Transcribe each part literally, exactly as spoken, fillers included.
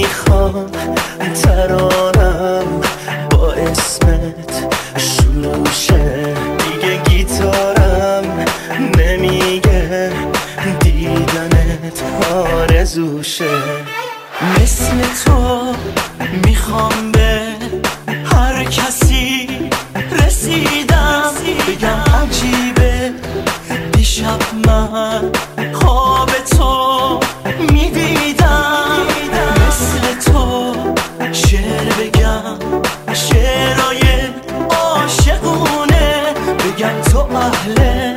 نمیخوام ترانم با اسمت شروع شه، دیگه گیتارم نمیگه دیدنت آرزوشه. مثل تو میخوام به هر کسی رسیدم، بگم عجیبه دیشب من خواب تو میدیدم. مثل تو شعر بگم شعرهای عاشقونه، بگم تو اهل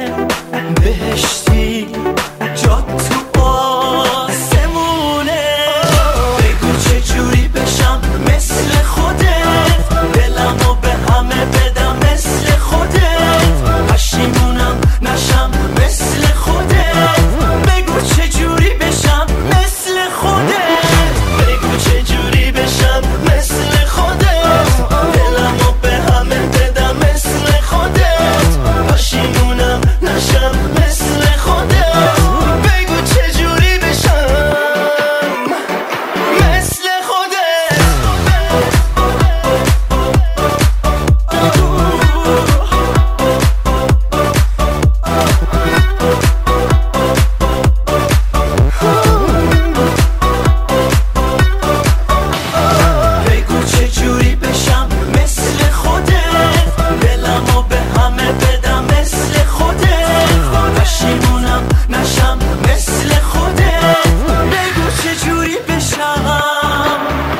بهشتی جات تو آسمونه. بگو چجوری بشم مثل خودت، دلمو به همه بدم مثل خودت، پشیمونم نشم مثل خودت. بگو چجوری بشم مثل خودت، بگو چجوری بشم مثل خودت، دلمو به همه بدم مثل خودت، پشیمونم نشم مثل خودت. بگو چجوری بشم مثل خودت. بگو چجوری بشم مثل خودت، دلمو به همه بدم مثل خودت، پشیمونم نشم مثل خودت. بگو چجوری بشم.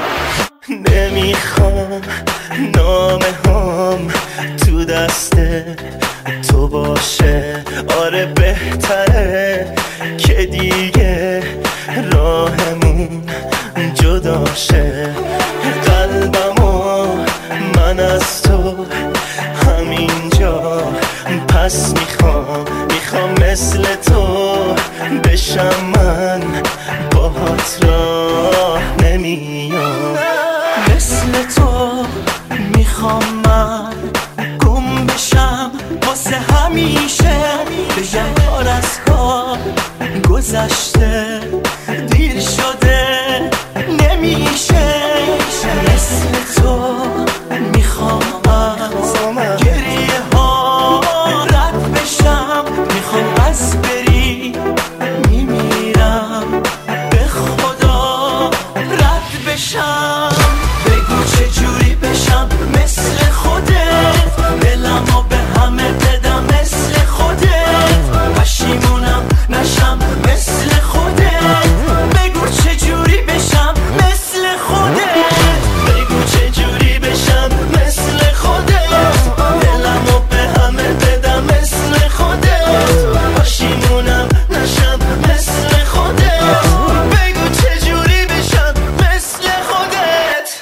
نمیخوام نامه هام تو دست تو باشه، آره بهتره که دیگه راهمون جدا شه. قلبمو من از تو همینجا پس میخوام، میخوام مثل تو بشم من باهات راه نمیام. مثل تو میخوام من گم بشم واسه همیشه، بگم کار از کار گذشته دیر شده نمیشه. مثل تو میخوام از گریه ها رد بشم، میخوام از بری میمیرم به خدا رد بشم. بگو چجوری بشم مثل خودت، دلمو به همه بدم مثل خودت، پشیمونم نشم مثل خودت. بگو چجوری بشم مثل خودت، بگو چجوری بشم مثل خودت، دلمو به همه بدم مثل خودت، پشیمونم نشم مثل خودت. بگو چجوری بشم مثل خودت.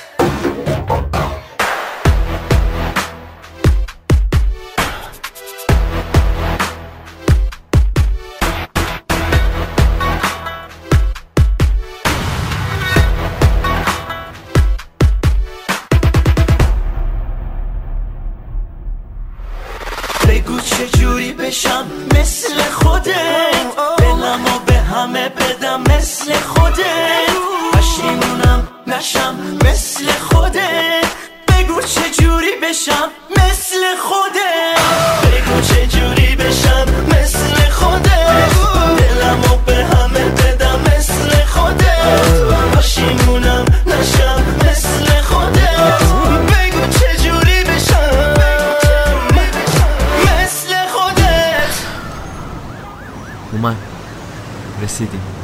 بگو چجوری بشم مثل خودت، دلمو به همه بدم مثل خودت، پشیمونم نشم مثل خودت. بگو چجوری بشم مثل خودت، بگو چجوری بشم مثل خودت، دلمو به همه بدم مثل خودت، پشیمونم نشم مثل خودت. بگو چجوری بشم مثل خودت. اومد، رسیدیم.